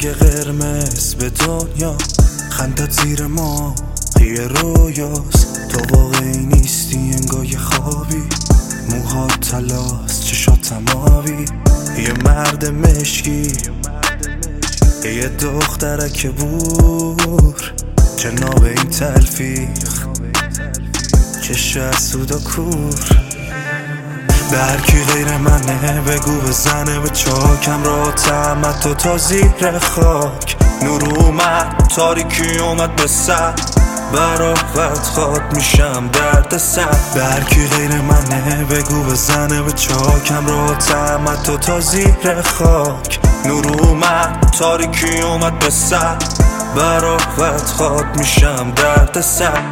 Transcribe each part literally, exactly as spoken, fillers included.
رنگ قرمز به دنیا، خندت زیر ما یه رویاست. تو واقعی نیستی انگار یه خوابی، موهات تلاست چشاتم آبی، یه مرد مشکی یه دخترک بور، جناب این تلفیق چش اسود و کور. به هرکی غیر منه بگو بزنه به چاکم، را تمت و تا زیر خاک. نور اومد تاریکی اومد به سر، برافت خواد میشم درد سر. به هرکی غیر منه بگو بزنه به چاکم، را تمت و تا زیر خاک. نور اومد تاریکی اومد به سر، برافت خواد میشم درد سر.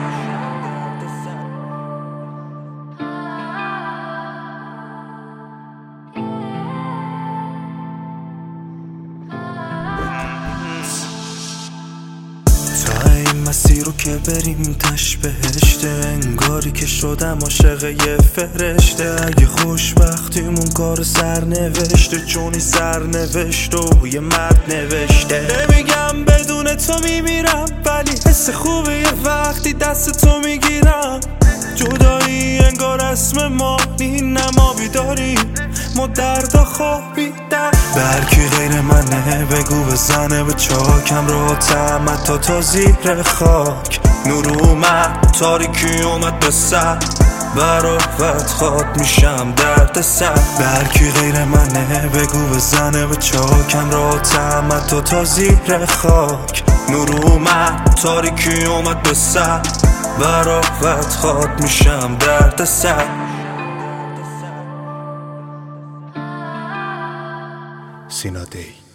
تا این مسیر رو که بریم تش بهشته، انگاری که شدم عاشق یه فرشته. اگه خوشبختیمون کار سرنوشته، چونی سرنوشت و یه مرد نوشته. نمیگم بدون تو میمیرم، ولی حس خوبه یه وقتی دست تو میگیرم. جدایی انگار اسم ما این نما بیداریم، ما دردا خوابیدن. به هرکی غیر منه بگو بزنه به چاکم، را تمت تا تا زیر خاک. نور اومد تاریکی اومد به سر، برافت خواد میشم درد سر. به هرکی غیر منه بگو بزنه به چاکم، را تمت تا تا زیر خاک. نور اومد تاریکی اومد به سر، برافت خواد میشم درد سر. سینا دی